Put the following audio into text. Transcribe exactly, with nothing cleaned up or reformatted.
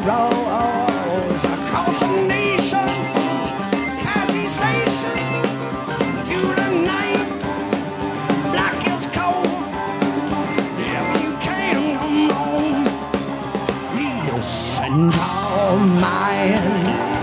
rose across the nation, past each station, through the night. Black is cold, if you can come on, you'll send all mine.